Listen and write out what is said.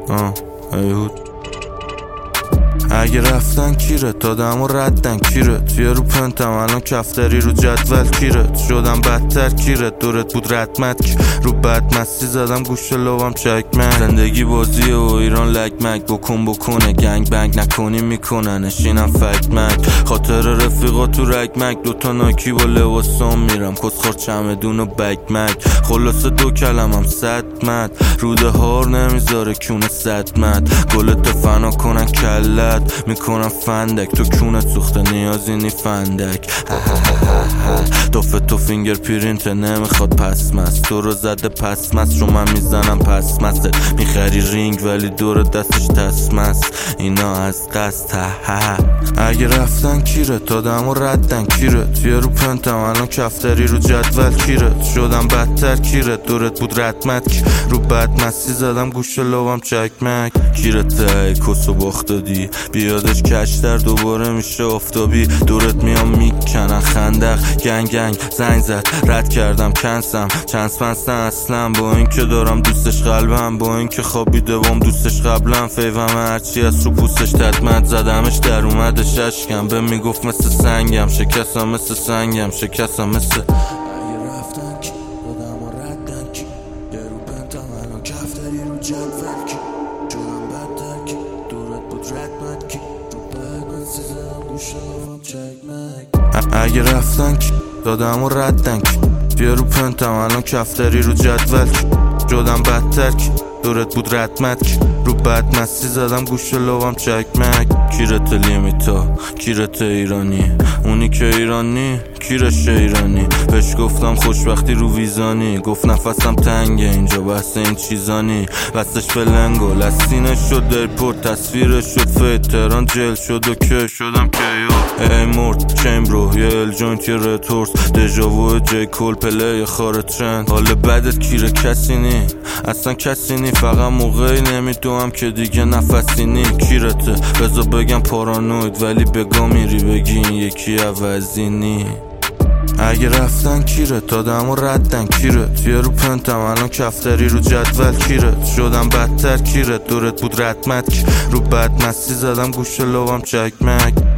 ایهود اگه رفتن کیره دادم و ردن کیره توی رو پنتم الان کفتری رو جدول کیره شدم بدتر کیره دورت بود ردمت کی رو بد مستی زدم گوش لوام چکمک زندگی بازیه و ایران لگمک بکنه گنگ بنگ نکنی میکننش اینم فکمک خاطر رفیقا تو رگمک دوتا ناکی با لباسام میرم کسخور چمدون و بگمک خلاصه دو کلمم صدمت روده هار نمیذاره کونه صدمت گلت فنا کنن کلت میکنم فندک تو کونت سوخته نیازی نی فندک تو فینگر پرینت نمیخواد پس مست تو رو زده پس مست رو من میزنم پس مسته میخری رینگ ولی دور دستش تسمست اینا از قصد اگه رفتن کیره دادم و ردن کیره توی رو پنتم الان کفتری رو جدول کیره شدم بدتر کیره دورت بود ردمت کی رو بد مستی زدم گوش لوام چکمک کیره ته کسو باخت دادی بیادش کشتر دوباره میشه افتابی دورت میام میکنن خندق گنگ زنگ زد رد کردم کنسم چنس پنسن اصلا با اینکه دارم دوستش قلبم با اینکه خوابیده بام دوستش قبلا فیوم هرچی از رو پوستش تدمت زدمش در اومدش اشکم به میگفت مثل سنگم شکستم مثل سنگم شکستم مثل اگه رفتن کی دادم و ردن کی درو پنتم الان کفتری رو جدول کی شدم بدتر کی دورت بود ردمت کی رو بگن سیزم گوش لوام چکمک اگه رفتن کی دادم و ردن کی بیا رو پنتم الان کفتری رو جدول کی شدم بدتر کی دورت بود ردمت کی رو بد مستی زدم گوش لوام چکمک کیرت لیمیتا کیرت ایرانی اونی که ایرانی کیرش ایرانی بهش گفتم خوشبختی رو ویزانی گفت نفسم تنگه اینجا بحث این چیزانی بستش فلنگو لستینش شد درپورت تصویرش شد فید تهران جل شد و که شدم کیو ای مرد چیمبرو یه الجوینت یه رتورس دژاوو جی کول پلی خار ترند حال بدت کیره کسی نی اصلا کسی نی فقط موقعی نمیدوام که دیگه نفسی نی کیرته بذار بگم پارانوید ولی بگا میری بگی این یکی عوضی نی اگه رفتن کیره دادم و ردن کیره توی رو پنتم الان کفتری رو جدول کیره شدم بدتر کیره دورت بود ردمت کی رو بد مستی زدم گوش لوام چکمک